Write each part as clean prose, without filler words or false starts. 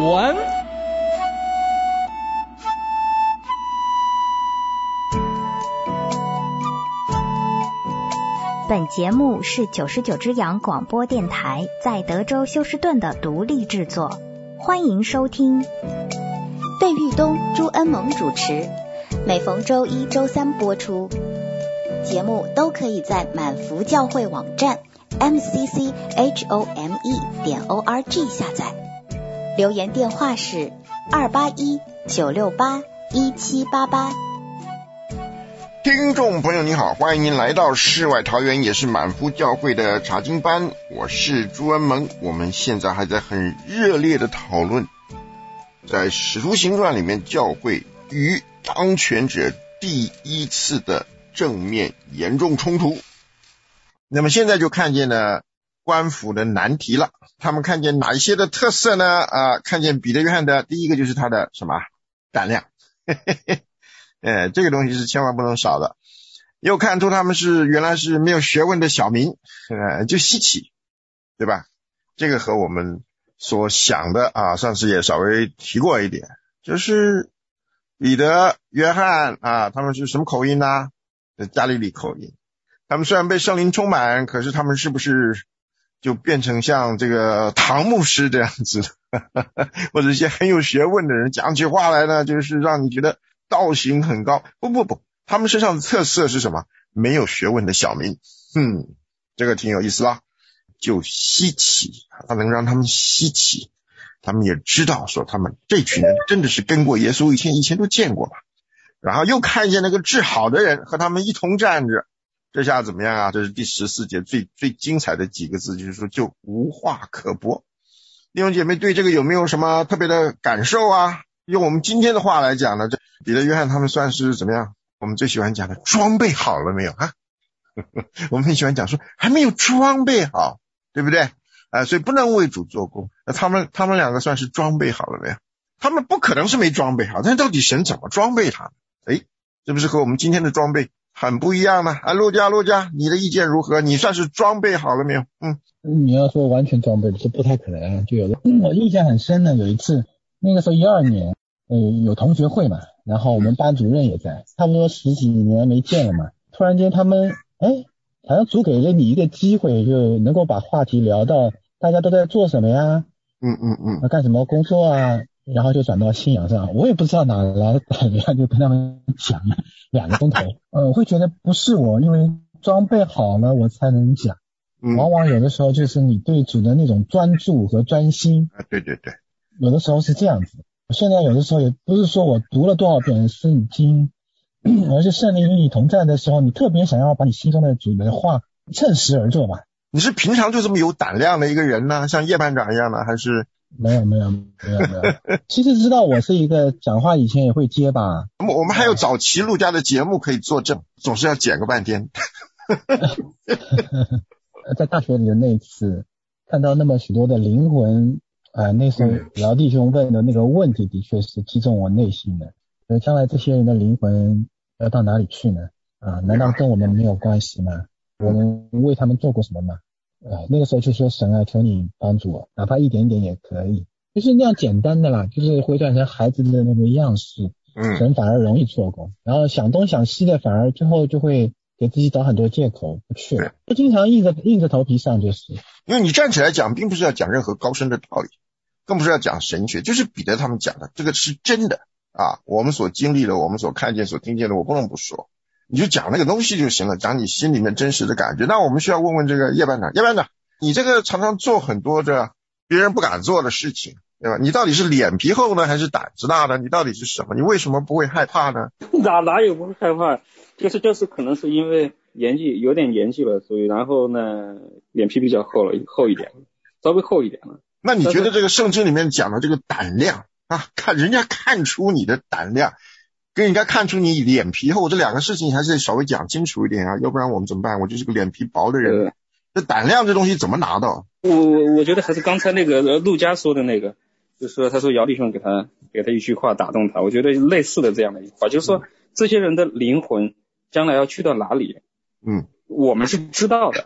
文。 本节目是99只羊广播电台在德州休斯顿的独立制作，欢迎收听。费玉东、朱恩萌主持，每逢周一、周三播出。节目都可以在满福教会网站 mcchome.org 下载。留言电话是281-968-1788。 听众朋友你好，欢迎您来到世外桃源，也是满福教会的查经班，我是朱恩萌。我们现在还在很热烈的讨论在使徒行传里面教会与当权者第一次的正面严重冲突。那么现在就看见了官府的难题了，他们看见哪一些的特色呢？看见彼得约翰的第一个就是他的什么胆量这个东西是千万不能少的。又看出他们原来是没有学问的小民，就稀奇，对吧？这个和我们所想的上次也稍微提过一点，就是彼得约翰他们是什么口音呢？加利利口音。他们虽然被圣灵充满，可是他们是不是就变成像这个唐牧师这样子或者一些很有学问的人讲起话来呢，就是让你觉得道行很高。不，他们身上的特色是什么？没有学问的小民。这个挺有意思啦，就稀奇，他能让他们稀奇。他们也知道说他们这群人真的是跟过耶稣，以前都见过嘛。然后又看见那个治好的人和他们一同站着，这下怎么样啊？这是第14节最精彩的几个字，就是说就无话可驳。弟兄姐妹对这个有没有什么特别的感受啊？用我们今天的话来讲呢，这彼得约翰他们算是怎么样？我们最喜欢讲的装备好了没有啊？我们很喜欢讲说还没有装备好，对不对？所以不能为主做工。他们两个算是装备好了没有？他们不可能是没装备好，但到底神怎么装备他们？是不是和我们今天的装备很不一样呢？陆家，你的意见如何？你算是装备好了没有？ 你要说完全装备这不太可能。就有的我印象很深的，有一次那个时候12年有同学会嘛，然后我们班主任也在，差不多10几年没见了嘛，突然间他们好像主给了你一个机会，就能够把话题聊到大家都在做什么呀，干什么工作啊，然后就转到信仰上。我也不知道哪来的胆量，就跟他们讲了2个钟头。我会觉得不是我因为装备好了我才能讲，往往有的时候就是你对主的那种专注和专心。 对， 有的时候是这样子。现在有的时候也不是说我读了多少遍圣经，而是圣灵与你同在的时候，你特别想要把你心中的主的话趁实而做吧。 你是平常就这么有胆量的一个人呢，像叶班长一样的，还是？ 没有。其实知道我是一个讲话以前也会结巴。 我们还有早期陆家的节目可以作证，总是要剪个半天。 在大学里的那一次看到那么许多的灵魂那时候姚弟兄问的那个问题的确是击中我内心的。将来这些人的灵魂要到哪里去呢？难道跟我们没有关系吗？我们为他们做过什么吗？那个时候就说神求你帮助我，哪怕一点点也可以，就是那样简单的啦，就是回转成孩子的那个样式。神反而容易做工，然后想东想西的，反而最后就会给自己找很多借口不去了，就经常硬着头皮上。就是因为你站起来讲并不是要讲任何高深的道理，更不是要讲神学，就是彼得他们讲的这个是真的我们所经历的，我们所看见所听见的，我不能不说，你就讲那个东西就行了，讲你心里面真实的感觉。那我们需要问问这个叶班长，你这个常常做很多的别人不敢做的事情，对吧？你到底是脸皮厚呢还是胆子大呢？你到底是什么？你为什么不会害怕呢？ 哪有不会害怕，就是可能是因为有点年纪了，所以然后呢脸皮比较厚一点，稍微厚一点了。 那你觉得这个圣经里面讲的这个胆量看人家看出你的胆量跟人家看出你脸皮厚，这2个事情还是稍微讲清楚一点要不然我们怎么办？我就是个脸皮薄的人，这胆量这东西怎么拿到？ 我觉得还是刚才那个陆家说的那个，就是说他说姚弟兄给他一句话打动他，我觉得类似的这样的一句话，就是说这些人的灵魂将来要去到哪里，我们是知道的，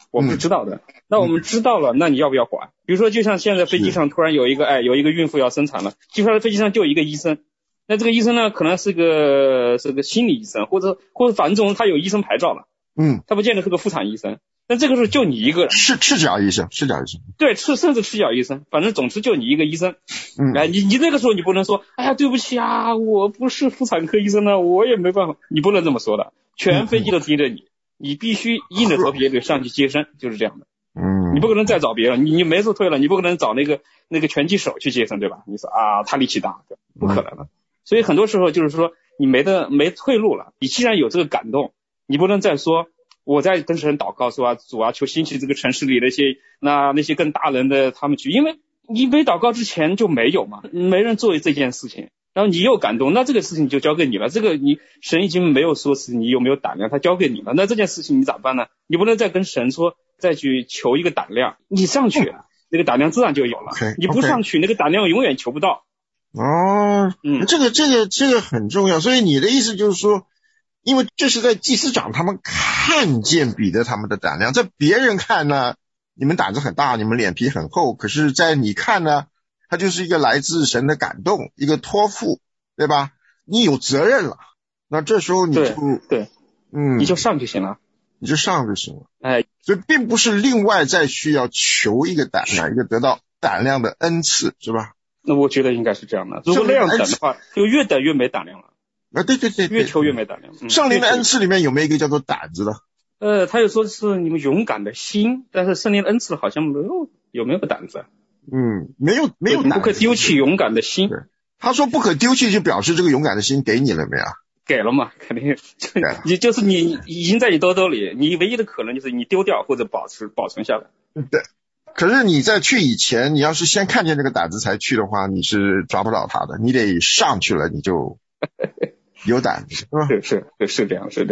我们是知道的。那我们知道了，那你要不要管？比如说就像现在飞机上突然有一个孕妇要生产了，机上飞机上就有一个医生，那这个医生呢可能是个心理医生，或者反正他有医生牌照了，他不见得是个妇产医生，但这个时候就你一个人， 赤脚医生， 对，甚至赤脚医生，反正总之就你一个医生，你那个时候你不能说，哎呀对不起啊，我不是妇产科医生呢，我也没办法，你不能这么说的，全飞机都盯着你，你必须硬着头皮也得上去接生，就是这样的。你不可能再找别人，你没处退了，你不可能找那个拳击手去接生，对吧？你说啊，他力气大，不可能的。所以很多时候就是说，你没退路了。你既然有这个感动，你不能再说我在跟神祷告说啊，主啊，求兴起这个城市里那些更大人的他们去，因为你没祷告之前就没有嘛，没人做这件事情。然后你又感动，那这个事情就交给你了。这个神已经没有说是你有没有胆量，他交给你了。那这件事情你咋办呢？你不能再跟神说再去求一个胆量，你上去那个胆量自然就有了。你不上去，那个胆量永远求不到。 这个很重要。所以你的意思就是说，因为这是在祭司长他们看见彼得他们的胆量，在别人看呢，你们胆子很大，你们脸皮很厚，可是在你看呢，它就是一个来自神的感动，一个托付，对吧？你有责任了，那这时候你就对，你就上就行了，所以并不是另外再需要求一个胆量，一个得到胆量的恩赐，是吧？ 那我觉得应该是这样的。如果那样等的话，就越等越没胆量了。 对， 越求越没胆量。 圣灵的恩赐里面有没有一个叫做胆子的？ 他又说是你们勇敢的心，但是圣灵的恩赐好像有没有胆子？ 没有胆子， 不可丢弃勇敢的心。 他说不可丢弃，就表示这个勇敢的心给你了没有？ 给了嘛，肯定。就是你已经在你兜兜里，你唯一的可能就是你丢掉或者保存下来。 对。可是你在去以前，你要是先看见这个胆子才去的话，你是抓不到他的，你得上去了，你就有胆子，是吧？ 是这样。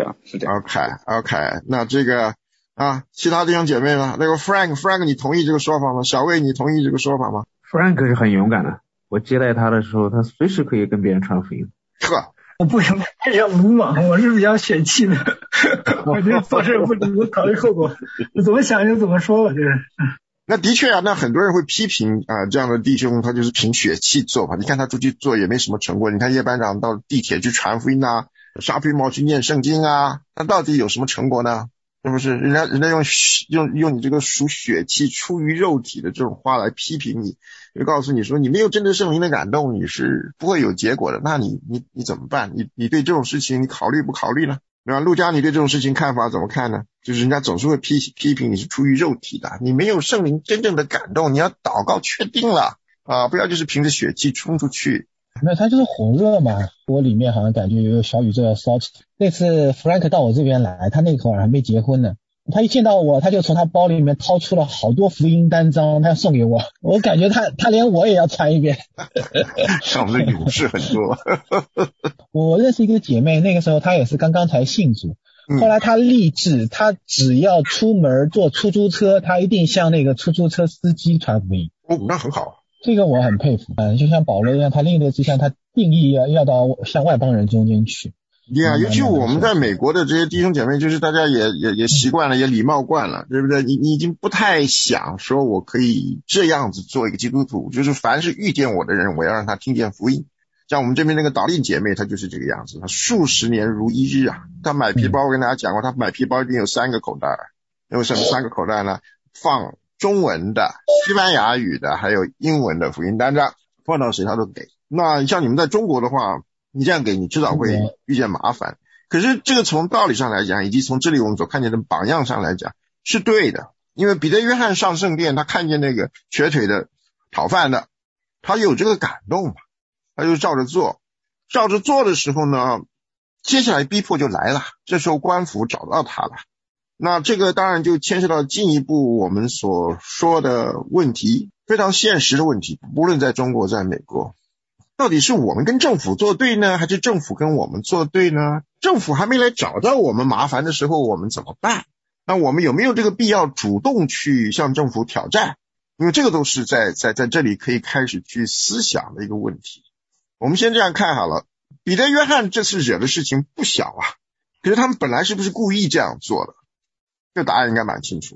OK， 那这个其他弟兄姐妹呢？那个 Frank， 你同意这个说法吗？小魏，你同意这个说法吗？ Frank 是很勇敢的，我接待他的时候，他随时可以跟别人传福音。 我不勇敢，比较鲁莽，我是比较血气的。我觉得做事不考虑后果，怎么想就怎么说吧，就是。 那的确那很多人会批评这样的弟兄，他就是凭血气做吧。你看他出去做也没什么成果，你看叶班长到地铁去传福音沙皮毛去念圣经那到底有什么成果呢？是不是？人家用你这个属血气出于肉体的这种话来批评你，就告诉你说你没有真正圣灵的感动，你是不会有结果的。那你怎么办？你对这种事情你考虑不考虑呢？对吧？陆家，你对这种事情看法怎么看呢？就是人家总是会批评你是出于肉体的，你没有圣灵真正的感动，你要祷告确定了不要就是凭着血气冲出去。 没有，他就是火热嘛，我里面好像感觉有小宇宙要烧起来。那次 Frank 到我这边来，他那会儿还没结婚呢，他一见到我，他就从他包里面掏出了好多福音单张，他要送给我。我感觉他连我也要传一遍。 像我们的勇士很多。 我认识一个姐妹，那个时候她也是刚刚才信主，后来她立志，她只要出门坐出租车，她一定向那个出租车司机传福音。 那很好。 这个我很佩服，就像保罗一样，他另一个志向，他定义要到向外邦人中间去。 尤其我们在美国的这些弟兄姐妹，就是大家也习惯了，也礼貌惯了，对不对？你已经不太想说我可以这样子做一个基督徒，就是凡是遇见我的人，我要让他听见福音。像我们这边那个导令姐妹，她就是这个样子，她数十年如一日她买皮包，我跟大家讲过，她买皮包一定有3个口袋，有什么3个口袋呢？放中文的、西班牙语的还有英文的福音单张，放到谁他都给。那像你们在中国的话，你这样给你迟早会遇见麻烦。可是这个从道理上来讲，以及从这里我们所看见的榜样上来讲是对的。因为彼得约翰上圣殿，他看见那个瘸腿的讨饭的，他有这个感动嘛，他就照着做的时候呢，接下来逼迫就来了，这时候官府找到他了。那这个当然就牵涉到进一步我们所说的问题，非常现实的问题，不论在中国在美国，到底是我们跟政府作对呢，还是政府跟我们作对呢？政府还没来找到我们麻烦的时候，我们怎么办？那我们有没有这个必要主动去向政府挑战？因为这个都是在这里可以开始去思想的一个问题。我们先这样看好了，彼得约翰这次惹的事情不小可是他们本来是不是故意这样做的？这个答案应该蛮清楚。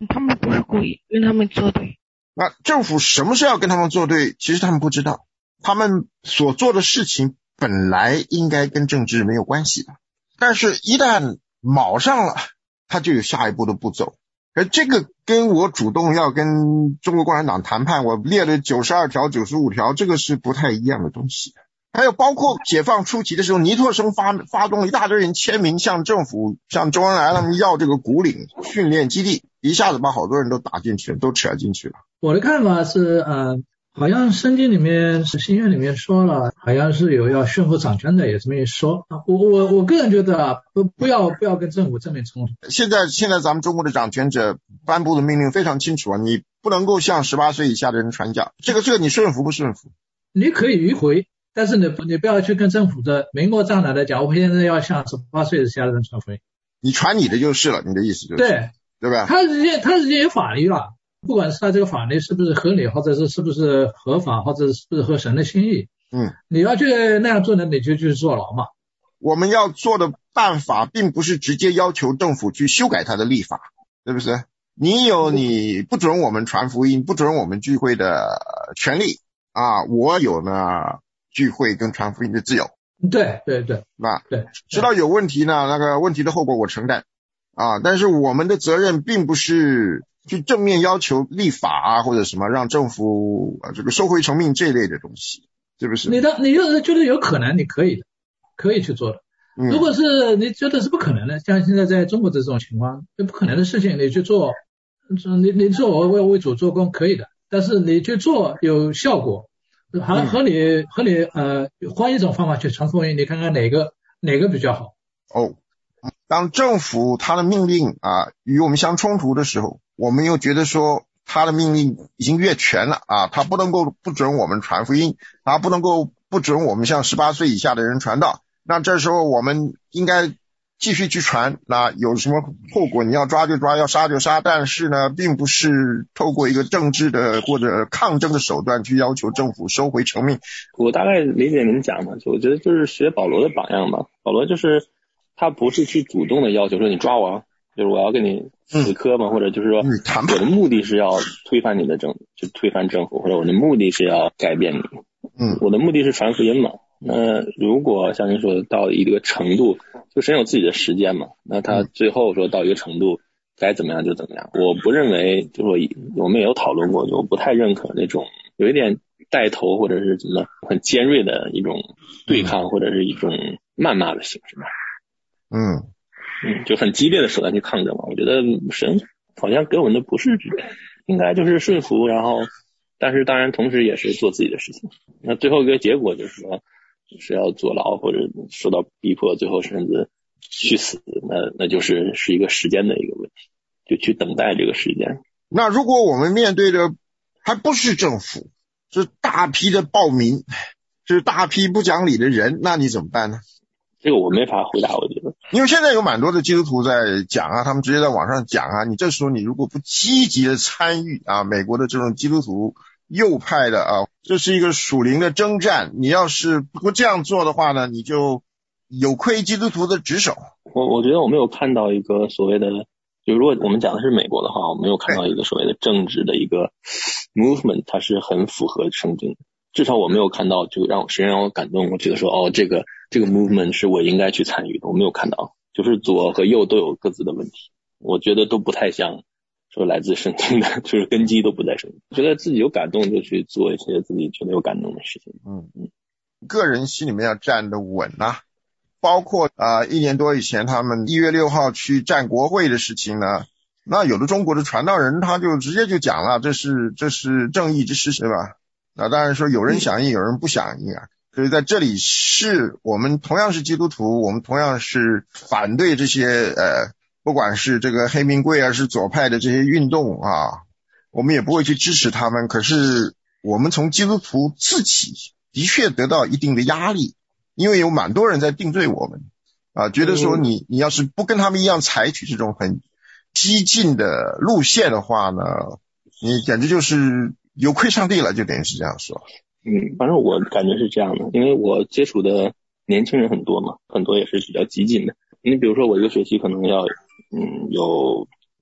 他们不是故意跟他们作对。 那政府什么时候要跟他们作对，其实他们不知道，他们所做的事情本来应该跟政治没有关系的，但是一旦卯上了，他就有下一步的步骤。而这个跟我主动要跟中国共产党谈判，我列了92条、95条，这个是不太一样的东西。还有包括解放初期的时候，尼特森发动了一大堆人签名，向政府、向周恩来他们要这个古岭训练基地，一下子把好多人都打进去了，都扯进去了。 我的看法是好像圣经里面新约里面说了，好像是有要驯服掌权的，也这么一说。我个人觉得不要跟政府正面冲突。 现在咱们中国的掌权者颁布的命令非常清楚啊，你不能够向18岁以下的人传教，这个你顺服不顺服？ 你可以迂回，但是你不要去跟政府的明目张胆的讲，我现在要向18岁以下的人传福音。 你传你的就是了，你的意思就是对吧？ 他直接有法律了。不管是他这个法律是不是合理，或者是不是合法，或者是不是合神的心意，你要去那样做呢，你就去坐牢嘛。 我们要做的办法并不是直接要求政府去修改他的立法，对不对？你有你不准我们传福音、不准我们聚会的权利啊，我有呢聚会跟传福音的自由。 对， 那对，知道有问题呢，那个问题的后果我承担啊，但是我们的责任并不是去正面要求立法啊，或者什么让政府这个收回成命这一类的东西，是不是？你就是觉得有可能，你可以去做的。如果是你觉得是不可能的，像现在在中国这种情况，不可能的事情，你去做，你做我为主做工可以的，但是你去做有效果，和你换一种方法去传福音，你看看哪个比较好？ 当政府他的命令与我们相冲突的时候，我们又觉得说他的命令已经越权了他不能够不准我们传福音，他不能够不准我们向18岁以下的人传道，那这时候我们应该继续去传，那有什么后果你要抓就抓，要杀就杀，但是呢并不是透过一个政治的或者抗争的手段去要求政府收回成命。 我大概理解您讲的，我觉得就是学保罗的榜样嘛。保罗就是他不是去主动的要求说你抓我，就是我要跟你死磕嘛，或者就是说我的目的是要推翻你的就推翻政府，或者我的目的是要改变你。我的目的是传福音嘛。那如果像您说的到一个程度，就神有自己的时间嘛，那他最后说到一个程度该怎么样就怎么样。我不认为，就是我们也有讨论过，就我不太认可那种有一点带头或者是怎么很尖锐的一种对抗或者是一种谩骂的形式吧。就很激烈的手段去抗争嘛。我觉得神好像给我们的不是应该就是顺服，然后但是当然同时也是做自己的事情。那最后一个结果就是说是要坐牢或者受到逼迫，最后甚至去死，那就是一个时间的一个问题，就去等待这个时间。 那如果我们面对的还不是政府，是大批的暴民，是大批不讲理的人，那你怎么办呢？ 这个我没法回答，我觉得。 因为现在有蛮多的基督徒在讲他们直接在网上讲你这时候你如果不积极的参与美国的这种基督徒右派的这是一个属灵的征战，你要是不这样做的话呢，你就有亏基督徒的职守。 我觉得我没有看到一个所谓的，就如果我们讲的是美国的话，我没有看到一个所谓的政治的一个 movement， 它是很符合圣经的。至少我没有看到就谁让我感动，我觉得说这个 movement 是我应该去参与的，我没有看到。就是左和右都有各自的问题，我觉得都不太像说来自圣经的，就是根基都不在圣经。觉得自己有感动就去做一些自己觉得有感动的事情。 个人心里面要站得稳包括1年多以前他们1月6号去占国会的事情呢，那有的中国的传道人他就直接就讲了，这是正义之事，对吧？那当然说有人响应有人不响应所以在这里是我们同样是基督徒，我们同样是反对这些不管是这个黑名贵是左派的这些运动我们也不会去支持他们。可是我们从基督徒自己的确得到一定的压力，因为有蛮多人在定罪我们觉得说你要是不跟他们一样采取这种很激进的路线的话呢，你简直就是有亏上帝了，就等于是这样说。 反正我感觉是这样的，因为我接触的年轻人很多嘛，很多也是比较激进的。你比如说我一个学期可能要有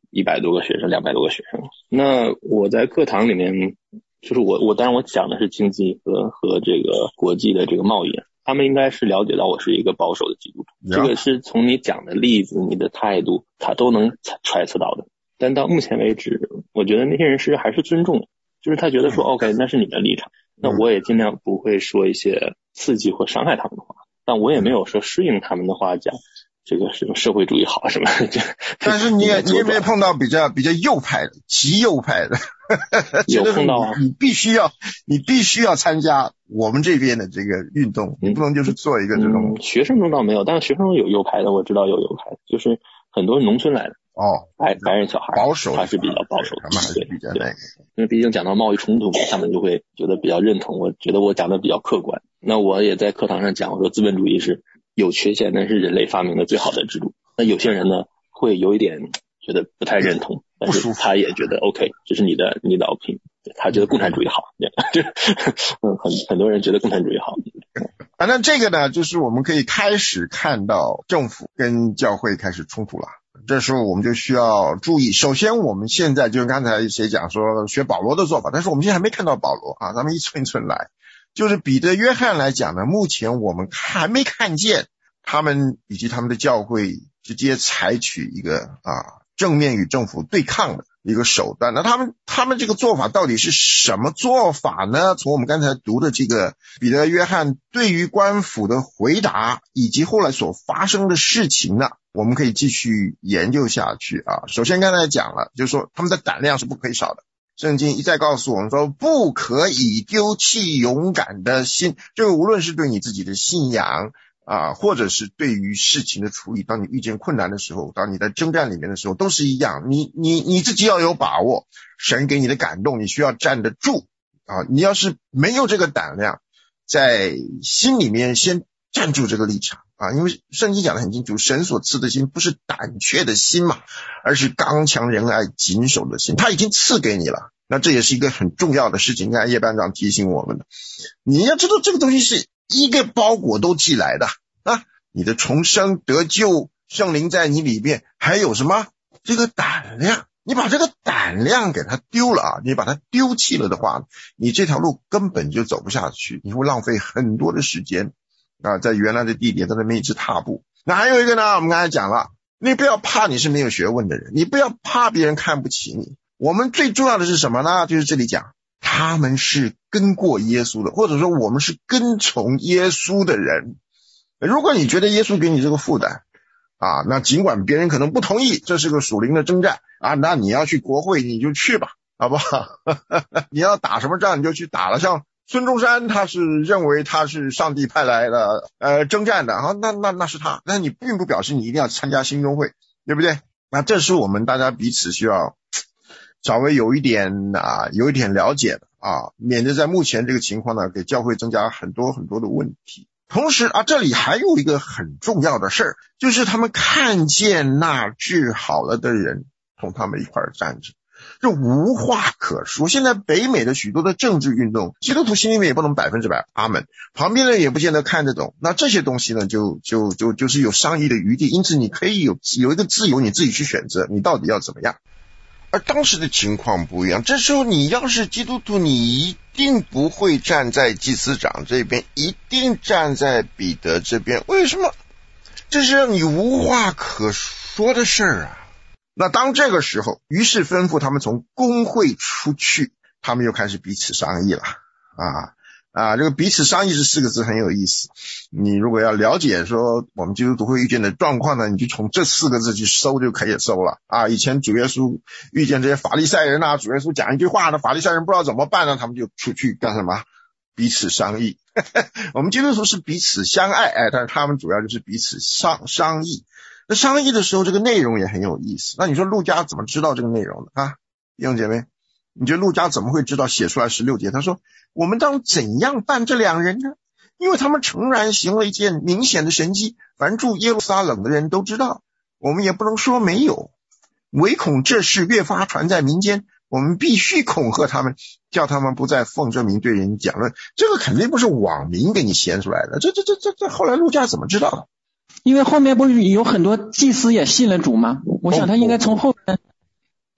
100多个学生200多个学生。那我在课堂里面就是我当然我讲的是经济和这个国际的这个贸易，他们应该是了解到我是一个保守的基督徒，这个是从你讲的例子你的态度他都能揣测到的。但到目前为止我觉得那些人还是尊重的，就是他觉得说 OK 那是你的立场，那我也尽量不会说一些刺激或伤害他们的话，但我也没有说适应他们的话讲这个什么社会主义好什么的。 但是你也没有碰到比较右派的极右派的有碰到啊， 你必须要参加我们这边的这个运动，你不能就是做一个这种学生中倒没有，但是学生中有右派的，我知道有右派的，就是很多农村来的白人小孩保守， 他是比较保守的， 他们还是比较那个， 因为毕竟讲到贸易冲突他们就会觉得比较认同，我觉得我讲的比较客观。那我也在课堂上讲，我说资本主义是有缺陷，但是人类发明的最好的制度。那有些人呢会有一点觉得不太认同，但是他也觉得 OK 这是你的 opinion， 他觉得共产主义好很多人觉得共产主义好。 反正这个呢就是我们可以开始看到政府跟教会开始冲突了，这时候我们就需要注意。首先我们现在就刚才谁讲说学保罗的做法，但是我们现在还没看到保罗啊，咱们一寸一寸来。就是彼得约翰来讲呢，目前我们还没看见他们以及他们的教会直接采取一个正面与政府对抗的一个手段。那他们这个做法到底是什么做法呢？从我们刚才读的这个彼得约翰对于官府的回答以及后来所发生的事情呢，我们可以继续研究下去啊。首先刚才讲了，就是说他们的胆量是不可以少的，圣经一再告诉我们说不可以丢弃勇敢的心，这个无论是对你自己的信仰或者是对于事情的处理，当你遇见困难的时候，当你在征战里面的时候都是一样，你自己要有把握，神给你的感动你需要站得住你要是没有这个胆量，在心里面先站住这个立场因为圣经讲得很清楚，神所赐的心不是胆怯的心嘛，而是刚强仁爱谨守的心，他已经赐给你了。那这也是一个很重要的事情，刚才叶班长提醒我们的，你要知道这个东西是一个包裹都寄来的你的重生得救，圣灵在你里面，还有什么这个胆量，你把这个胆量给他丢了你把它丢弃了的话，你这条路根本就走不下去，你会浪费很多的时间在原来的地点在那边一直踏步。那还有一个呢，我们刚才讲了，你不要怕你是没有学问的人，你不要怕别人看不起你，我们最重要的是什么呢？就是这里讲他们是跟过耶稣的，或者说我们是跟从耶稣的人。如果你觉得耶稣给你这个负担那尽管别人可能不同意，这是个属灵的征战那你要去国会你就去吧，好不好你要打什么仗你就去打了，像孙中山他是认为他是上帝派来的征战的那是他，但是你并不表示你一定要参加兴中会，对不对？那这是我们大家彼此需要稍微有一点了解的免得在目前这个情况呢给教会增加很多很多的问题。同时这里还有一个很重要的事儿，就是他们看见那治好了的人同他们一块站着，这无话可说。现在北美的许多的政治运动，基督徒心里面也不能100%阿门，旁边人也不见得看得懂，那这些东西呢就是有商议的余地，因此你可以有一个自由，你自己去选择你到底要怎么样。而当时的情况不一样，这时候你要是基督徒，你一定不会站在祭司长这边，一定站在彼得这边。为什么？这是让你无话可说的事儿那当这个时候，于是吩咐他们从公会出去，他们又开始彼此商议了这个彼此商议这4个字很有意思，你如果要了解说我们基督徒会遇见的状况呢，你就从这4个字去搜就可以搜了以前主耶稣遇见这些法利赛人主耶稣讲一句话呢，法利赛人不知道怎么办呢，他们就出去干什么？彼此商议我们基督徒是彼此相爱但是他们主要就是彼此商议。那商议的时候这个内容也很有意思，那你说路加怎么知道这个内容的弟兄姐妹，你觉得路加怎么会知道写出来16节？他说我们当怎样办这2人呢？因为他们诚然行了一件明显的神迹，凡住耶路撒冷的人都知道，我们也不能说没有，唯恐这事越发传在民间，我们必须恐吓他们，叫他们不再奉这名对人讲论。这个肯定不是网民给你写出来的，这后来路加怎么知道的？ 因为后面不是有很多祭司也信了主吗？我想他应该从后面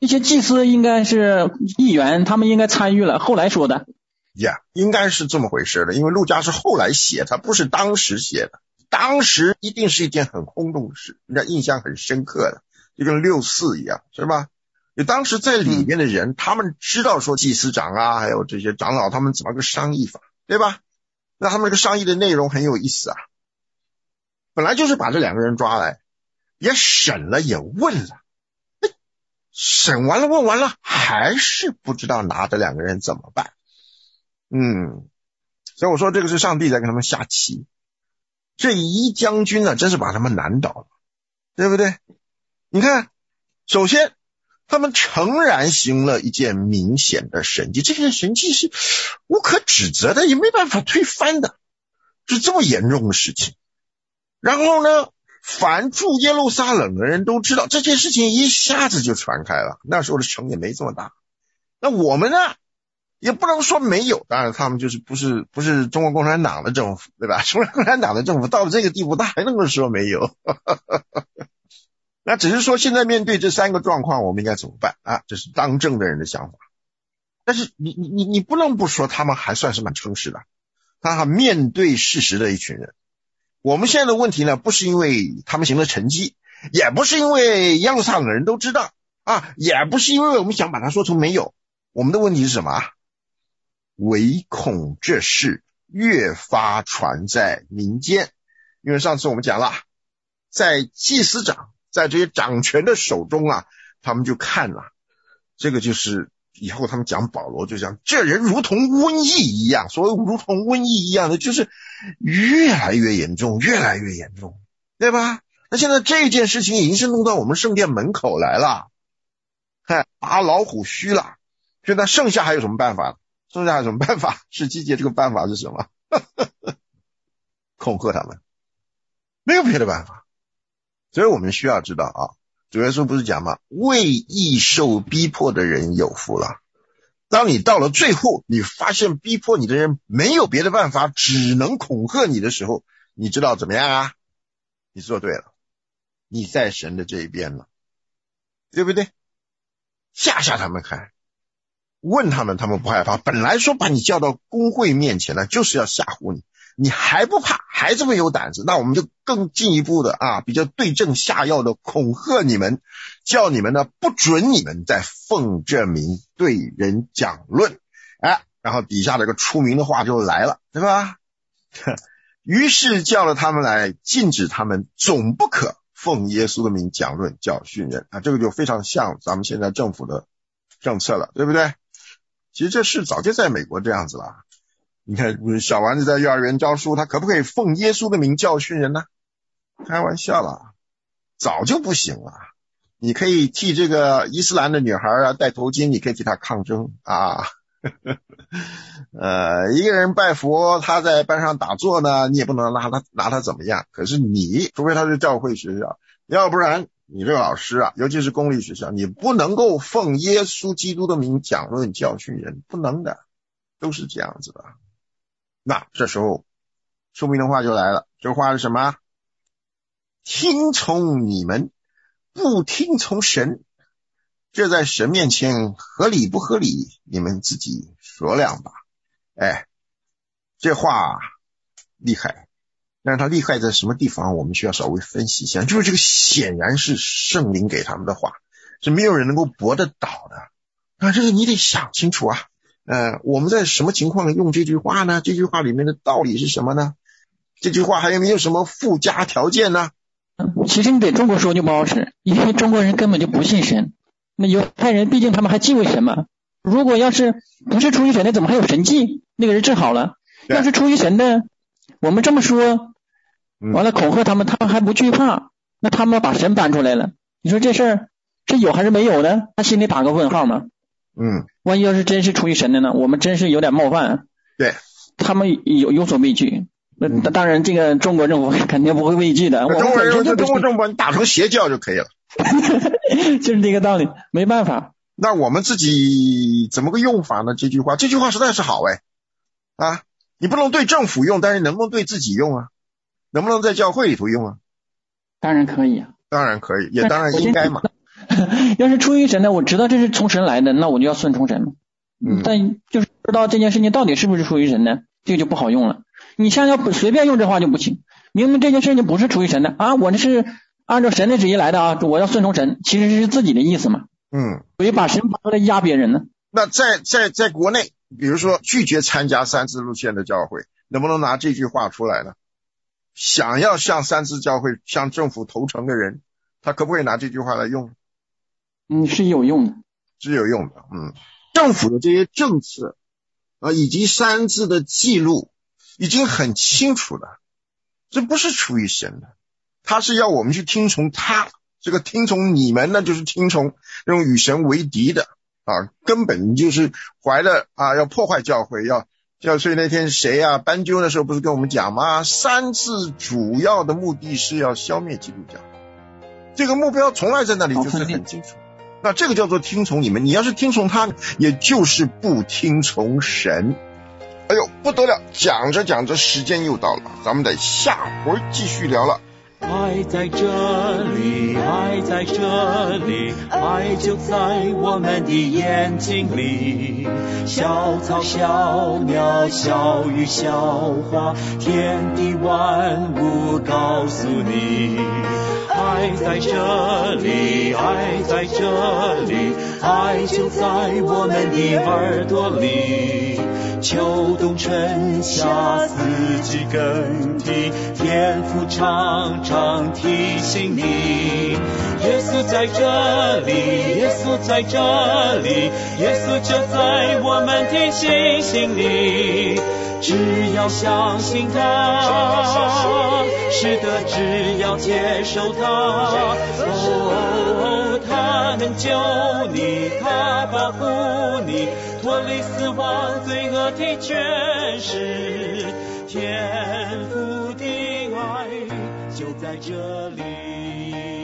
一些祭司应该是议员，他们应该参与了，后来说的。 应该是这么回事的，因为路加是后来写，他不是当时写的。当时一定是一件很轰动的事，人家印象很深刻的，就跟6·4一样，是吧？就当时在里面的人，他们知道说祭司长啊，还有这些长老，他们怎么个商议法，对吧？那他们这个商议的内容很有意思啊。本来就是把这2个人抓来，也审了，也问了，审完了问完了，还是不知道拿这2个人怎么办。所以我说这个是上帝在跟他们下棋。这一将军呢，真是把他们难倒了，对不对？你看，首先他们诚然行了一件明显的神迹，这件神迹是无可指责的，也没办法推翻的，是这么严重的事情。然后呢，凡住耶路撒冷的人都知道这件事情，一下子就传开了。那时候的城也没这么大，那我们呢也不能说没有，当然他们就是不是中国共产党的政府，对吧？中国共产党的政府到了这个地步，他还能够说没有？那只是说现在面对这3个状况，我们应该怎么办啊？这是当政的人的想法。但是你不能不说他们还算是蛮诚实的，他还面对事实的一群人。我们现在的问题呢，不是因为他们行了成绩，也不是因为耶路撒冷人都知道啊，也不是因为我们想把它说成没有。我们的问题是什么？唯恐这事越发传在民间。因为上次我们讲了，在祭司长，在这些掌权的手中啊，他们就看了，这个就是以后他们讲保罗就讲，这人如同瘟疫一样，所谓如同瘟疫一样的，就是越来越严重，越来越严重，对吧？那现在这件事情已经是弄到我们圣殿门口来了，打老虎须了。所以那剩下还有什么办法？剩下还有什么办法？是季节这个办法是什么？恐吓他们，没有别的办法。所以我们需要知道啊，主耶稣不是讲吗？为义受逼迫的人有福了。当你到了最后，你发现逼迫你的人没有别的办法，只能恐吓你的时候，你知道怎么样啊？你做对了，你在神的这一边了，对不对？吓他们看，问他们，他们不害怕。本来说把你叫到公会面前呢，就是要吓唬你，你还不怕，还这么有胆子，那我们就更进一步的啊，比较对症下药的恐吓你们，叫你们呢不准你们再奉这名对人讲论，然后底下这个出名的话就来了，对吧？于是叫了他们来，禁止他们总不可奉耶稣的名讲论教训人啊，这个就非常像咱们现在政府的政策了，对不对？其实这事早就在美国这样子了。你看小丸子在幼儿园教书，他可不可以奉耶稣的名教训人呢？开玩笑了，早就不行了。你可以替这个伊斯兰的女孩啊戴头巾，你可以替她抗争啊。一个人拜佛，他在班上打坐呢，你也不能拿他怎么样。可是你除非他是教会学校，要不然你这个老师啊，尤其是公立学校，你不能够奉耶稣基督的名讲论教训人，不能的，都是这样子的。那这时候说明的话就来了，这话是什么？听从你们，不听从神，这在神面前合理不合理，你们自己说量吧。这话厉害，但是它厉害在什么地方，我们需要稍微分析一下。就是这个显然是圣灵给他们的话，是没有人能够驳得倒的。那这个你得想清楚啊。我们在什么情况用这句话呢？这句话里面的道理是什么呢？这句话还有没有什么附加条件呢？ 其实你给中国说就不好使，因为中国人根本就不信神。那犹太人毕竟他们还敬畏神嘛。如果要是不是出于神的，怎么还有神迹？那个人治好了。要是出于神的，我们这么说，完了恐吓他们，他们还不惧怕，那他们把神搬出来了。你说这事儿是有还是没有呢？他心里打个问号吗？万一要是真是出于神的呢？我们真是有点冒犯。 对， 他们有所畏惧。那当然，这个中国政府肯定不会畏惧的。 中国政府打成邪教就可以了。 就是这个道理，没办法。 那我们自己怎么个用法呢？这句话实在是好你不能对政府用，但是能不能对自己用啊？能不能在教会里头用啊？ 当然可以啊。 当然可以，也当然应该嘛。 要是出于神的，我知道这是从神来的，那我就要顺从神嘛。但就是不知道这件事情到底是不是出于神的，这个就不好用了。你像要随便用这话就不行，明明这件事情不是出于神的啊，我这是按照神的旨意来的啊，我要顺从神，其实是自己的意思嘛。所以把神拿出来压别人呢。 那在国内，比如说拒绝参加三自路线的教会，能不能拿这句话出来呢？想要向三自教会向政府投诚的人，他可不可以拿这句话来用？ 是有用的， 是有用的。政府的这些政策以及三自的记录已经很清楚了，这不是出于神的，他是要我们去听从他，这个听从你们呢，就是听从那种与神为敌的根本就是怀了要破坏教会，所以那天谁斑鸠的时候不是跟我们讲吗？三自主要的目的是要消灭基督教，这个目标从来在那里就是很清楚。那这个叫做听从你们，你要是听从他，也就是不听从神。哎呦不得了，讲着讲着时间又到了，咱们得下回继续聊了。 爱在这里，爱在这里，爱就在我们的眼睛里。小草小鸟小鱼小花，天地万物告诉你，爱在这里，爱在这里，爱就在我们的耳朵里。秋冬春夏四季更替，天父常常提醒你，耶稣在这里，耶稣在这里，耶稣就在我们的心里。只要相信他，是的，只要接受他，他能救你，他保护你，脱离死亡罪恶的权势，天父的爱就在这里。